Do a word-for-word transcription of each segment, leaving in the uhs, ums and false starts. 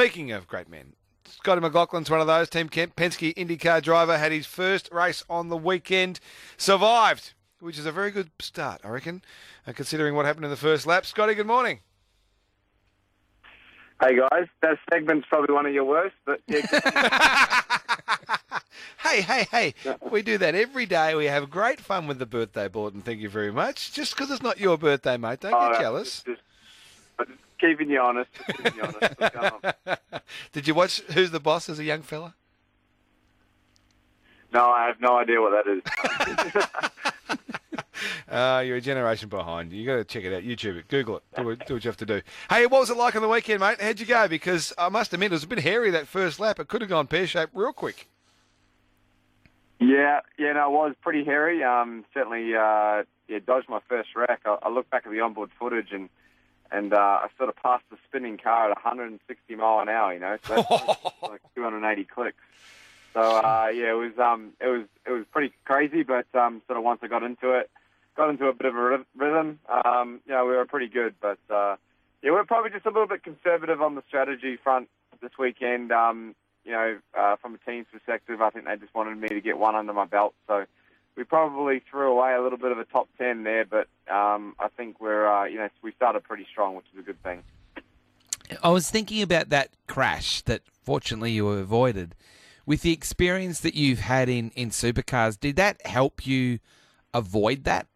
Speaking of great men, Scotty McLaughlin's one of those. Team Kemp, Penske IndyCar driver, had his first race on the weekend, survived, which is a very good start, I reckon, uh, considering what happened in the first lap. Scotty, good morning. Hey guys, that segment's probably one of your worst, but yeah. hey, hey, hey, we do that every day. We have great fun with the birthday bulletin, thank you very much. Just because it's not your birthday, mate, don't oh, get jealous. Just, just keeping you honest, just keeping you honest. What's going on? Did you watch Who's the Boss as a young fella? No, I have no idea what that is. Uh, you're a generation behind. You got to check it out. YouTube it. Google it. Do, it. do what you have to do. Hey, what was it like on the weekend, mate? How'd you go? Because I must admit, it was a bit hairy that first lap. It could have gone pear-shaped real quick. Yeah, yeah, no, it was pretty hairy. Um, certainly, uh, yeah, dodged my first wreck. I, I looked back at the onboard footage and and uh, I sort of passed the spinning car at one hundred sixty mile an hour. You know, so that's like two hundred eighty clicks. So uh, yeah, it was um, it was it was pretty crazy. But um, sort of once I got into it. Got into a bit of a rhythm. Um, you know, we were pretty good, but uh, yeah, we're probably just a little bit conservative on the strategy front this weekend. Um, you know, uh, from a team's perspective, I think they just wanted me to get one under my belt, so we probably threw away a little bit of a top ten there. But um, I think we're, uh, you know, we started pretty strong, which is a good thing. I was thinking about that crash that fortunately you avoided. With the experience that you've had in in supercars, did that help you avoid that?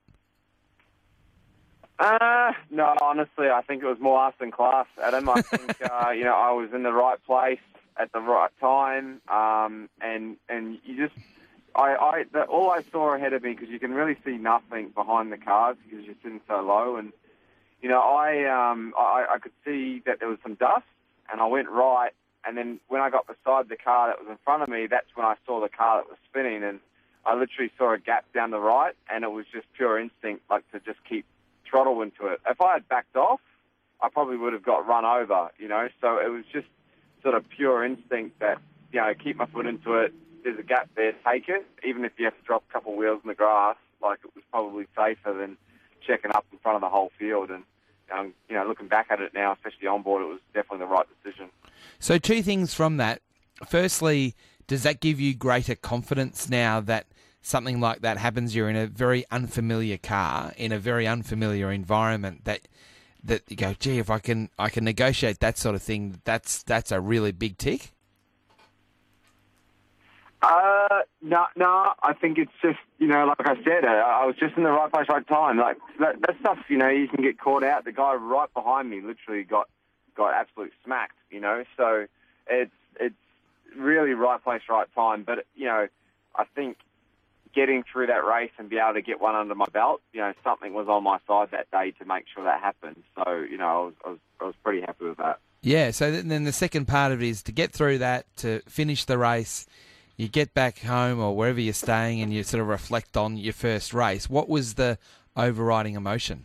Uh, no, honestly, I think it was more us than class, Adam. I think, uh, you know, I was in the right place at the right time, um, and and you just, I, I the, all I saw ahead of me, because you can really see nothing behind the cars because you're sitting so low, and, you know, I, um, I, I could see that there was some dust, and I went right, and then when I got beside the car that was in front of me, that's when I saw the car that was spinning, and I literally saw a gap down the right, and it was just pure instinct, like to just keep throttle into it. If I had backed off, I probably would have got run over, you know, so it was just sort of pure instinct that, you know, keep my foot into it, there's a gap there, take it, even if you have to drop a couple of wheels in the grass, like it was probably safer than checking up in front of the whole field. And, um, you know, looking back at it now, especially on board, it was definitely the right decision. So two things from that. Firstly, does that give you greater confidence now that something like that happens? You're in a very unfamiliar car, in a very unfamiliar environment, that that you go, gee, if I can I can negotiate that sort of thing, that's that's a really big tick? Uh, no, no, I think it's just, you know, like I said, uh, I was just in the right place, right time. Like, that, that stuff, you know, you can get caught out. The guy right behind me literally got, got absolutely smacked, you know, so it's, it's really right place, right time. But, you know, I think getting through that race and be able to get one under my belt, you know, something was on my side that day to make sure that happened. So, you know, I was, I was, I was pretty happy with that. Yeah, so then the second part of it is to get through that, to finish the race. You get back home or wherever you're staying and you sort of reflect on your first race. What was the overriding emotion?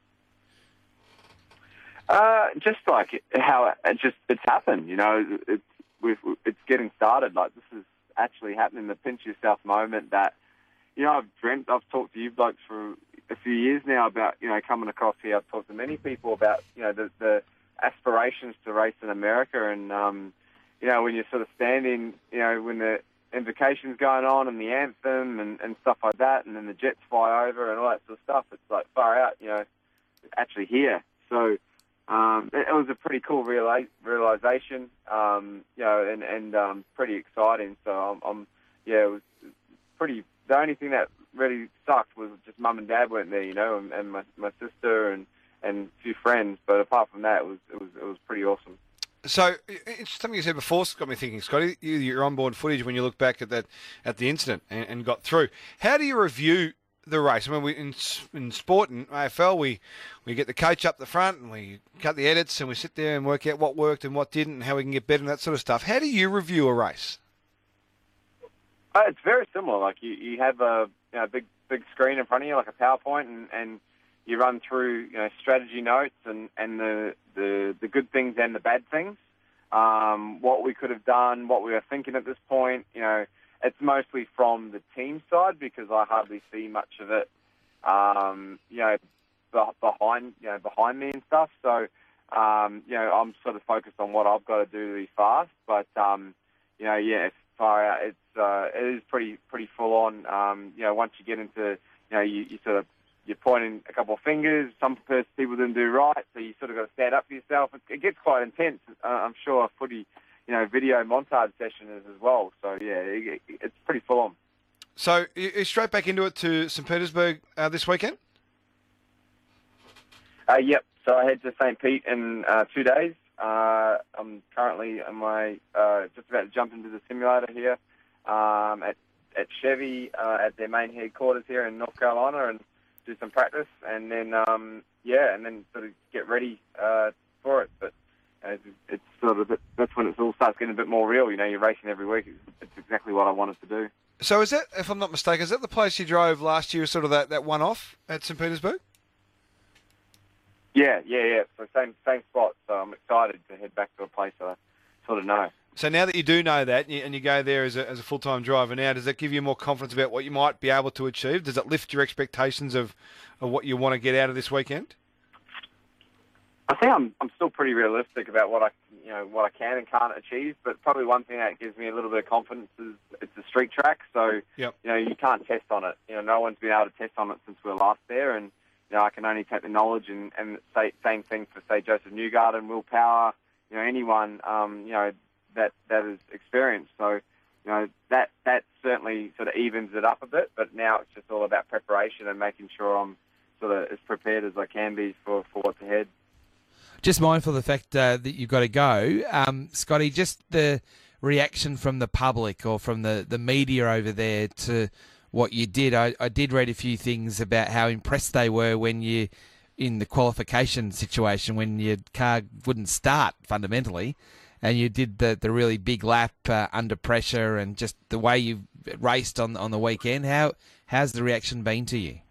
Uh, just like how it, it just it's happened, you know. It's we've, it's getting started. Like, this is actually happening. The pinch yourself moment that, you know, I've dreamt. I've talked to you blokes for a few years now about, you know, coming across here. I've talked to many people about, you know, the, the aspirations to race in America, and um, you know, when you're sort of standing, you know, when the invocation's going on and the anthem and, and stuff like that, and then the jets fly over and all that sort of stuff, it's like far out, you know, actually here. So um, it, it was a pretty cool reali- realization, um, you know, and, and um, pretty exciting. So I'm, I'm, yeah, it was pretty, the only thing that really sucked was just mum and dad weren't there, you know, and, and my, my sister and, and a few friends, but apart from that, it was, it was, it was pretty awesome. So, it's something you said before got me thinking, Scotty. You, your onboard footage when you look back at that, at the incident and, and got through. How do you review the race? I mean, we, in in sport and A F L, we we get the coach up the front and we cut the edits and we sit there and work out what worked and what didn't and how we can get better and that sort of stuff. How do you review a race? Uh, it's very similar. Like you, you have a you know, big big screen in front of you, like a PowerPoint, and, and you run through, you know, strategy notes and, and the, the, the good things and the bad things, um, what we could have done, what we were thinking at this point. You know, it's mostly from the team side because I hardly see much of it, um, you know, behind, you know, behind me and stuff. So Um, you know, I'm sort of focused on what I've got to do to be fast. But um, you know, yeah, it's far out. It's uh, it is pretty pretty full on. Um, you know, once you get into, you know, you, you sort of you're pointing a couple of fingers. Some people didn't do right, so you sort of got to stand up for yourself. It, it gets quite intense. Uh, I'm sure a footy, you know, video montage session is as well. So yeah, it, it's pretty full on. So you're straight back into it to Saint Petersburg uh, this weekend? Uh, yep. So I head to Saint Pete in uh, two days. Uh, I'm currently on my uh, just about to jump into the simulator here um, at at Chevy uh, at their main headquarters here in North Carolina, and do some practice, and then um, yeah, and then sort of get ready uh, for it. But uh, it's, it's sort of that's when it all starts getting a bit more real. You know, you're racing every week. It's, it's exactly what I wanted to do. So is that, if I'm not mistaken, is that the place you drove last year, sort of that, that one-off at Saint Petersburg? Yeah, yeah, yeah. So same same spot. So I'm excited to head back to a place that I sort of know. So now that you do know that, and you go there as a, as a full-time driver now, does that give you more confidence about what you might be able to achieve? Does it lift your expectations of, of what you want to get out of this weekend? I think I'm I'm still pretty realistic about what I you know what I can and can't achieve. But probably one thing that gives me a little bit of confidence is it's a street track. So yep. you know you can't test on it. You know no one's been able to test on it since we were last there, and you know I can only take the knowledge and and say same thing for say Joseph Newgarden, Will Power, you know anyone um, you know that that is experienced. So you know that that certainly sort of evens it up a bit. But now it's just all about preparation and making sure I'm sort of as prepared as I can be for for what's ahead. Just mindful of the fact uh, that you've got to go, um, Scotty, just the reaction from the public or from the, the media over there to what you did. I, I did read a few things about how impressed they were when you, in the qualification situation, when your car wouldn't start fundamentally, and you did the, the really big lap uh, under pressure, and just the way you raced on on the weekend. How how's the reaction been to you?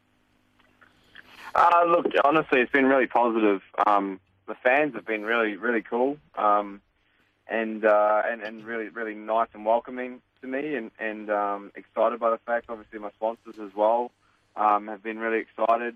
Uh, look, honestly, it's been really positive. Um, the fans have been really, really cool, um, and, uh, and and really, really nice and welcoming to me, and and um, excited by the fact. Obviously, my sponsors as well um, have been really excited.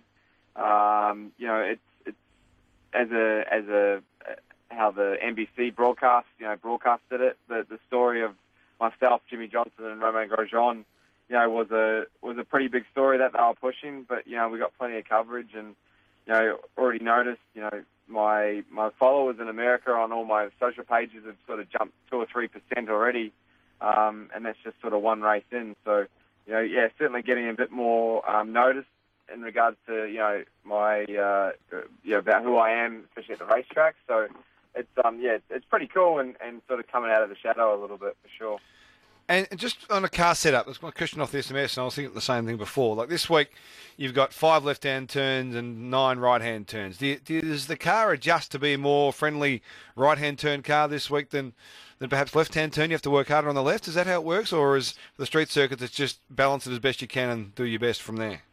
Um, you know, it's it's as a as a how the N B C broadcast, you know, broadcasted it. The the story of myself, Jimmy Johnson, and Romain Grosjean, you know, was a was a pretty big story that they were pushing, but you know, we got plenty of coverage, and you know, already noticed, you know, my my followers in America on all my social pages have sort of jumped two or three percent already, um, and that's just sort of one race in. So, you know, yeah, certainly getting a bit more um, notice in regards to you know my uh, you know about who I am, especially at the racetrack. So, it's um yeah, it's, it's pretty cool, and, and sort of coming out of the shadow a little bit for sure. And just on a car setup, that's my question off the S M S, and I was thinking the same thing before. Like this week, you've got five left-hand turns and nine right-hand turns. Do you, does the car adjust to be a more friendly right-hand turn car this week than, than perhaps left-hand turn? You have to work harder on the left. Is that how it works? Or is the street circuits, it's just balance it as best you can and do your best from there?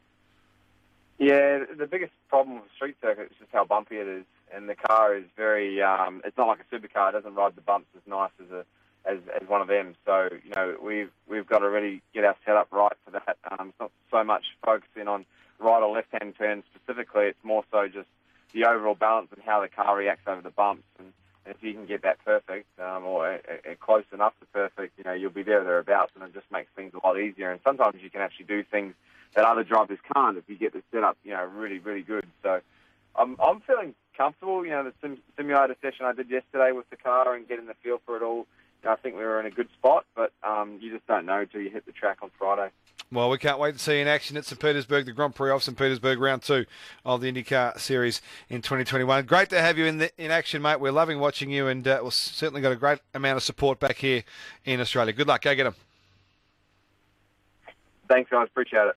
Yeah, the biggest problem with the street circuit is just how bumpy it is. And the car is very, um, it's not like a supercar. It doesn't ride the bumps as nice as a As, as one of them. So, you know, we've we've got to really get our setup right for that. Um, it's not so much focusing on right or left-hand turns specifically. It's more so just the overall balance and how the car reacts over the bumps. And, and if you can get that perfect um, or a, a close enough to perfect, you know, you'll be there or thereabouts, and it just makes things a lot easier. And sometimes you can actually do things that other drivers can't if you get the setup, you know, really, really good. So I'm, I'm feeling comfortable. You know, the sim- simulator session I did yesterday with the car and getting the feel for it all, I think we were in a good spot, but um, you just don't know until you hit the track on Friday. Well, we can't wait to see you in action at Saint Petersburg, the Grand Prix of Saint Petersburg, round two of the IndyCar Series in twenty twenty-one. Great to have you in the, in action, mate. We're loving watching you, and uh, we've certainly got a great amount of support back here in Australia. Good luck. Go get them. Thanks, guys. Appreciate it.